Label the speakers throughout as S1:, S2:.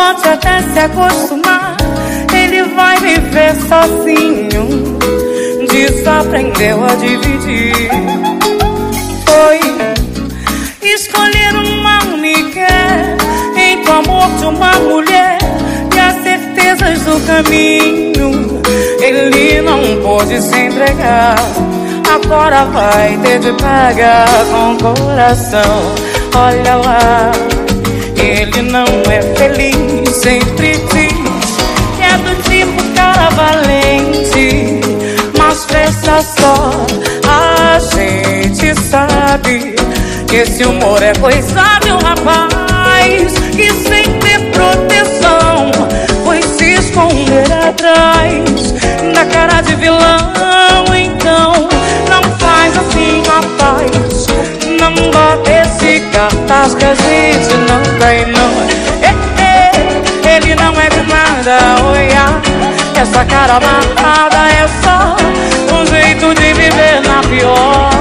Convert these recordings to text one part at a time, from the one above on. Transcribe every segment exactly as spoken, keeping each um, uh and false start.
S1: pode até se acostumar, ele vai viver sozinho. Desaprendeu a dividir. Foi escolher uma Miguel entre o amor de uma mulher e as certezas do caminho. Ele não pôde se entregar, agora vai ter de pagar com o coração. Olha lá, ele não é feliz, sempre diz que é do tipo cara valente, mas presta só, a gente sabe que esse humor é coisa de um rapaz que sem ter proteção foi se esconder atrás da cara de vilão. Então não faz assim, rapaz, não bota esse cartaz que a gente não tem, não. É, é, ele não é de nada, olha, essa cara amarrada é só um jeito de viver na pior.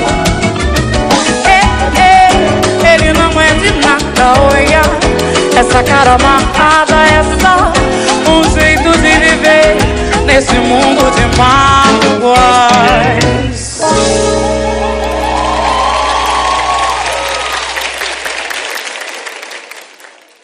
S1: É, é, ele não é de nada, olha, essa cara amarrada é só um jeito de viver nesse mundo de mar.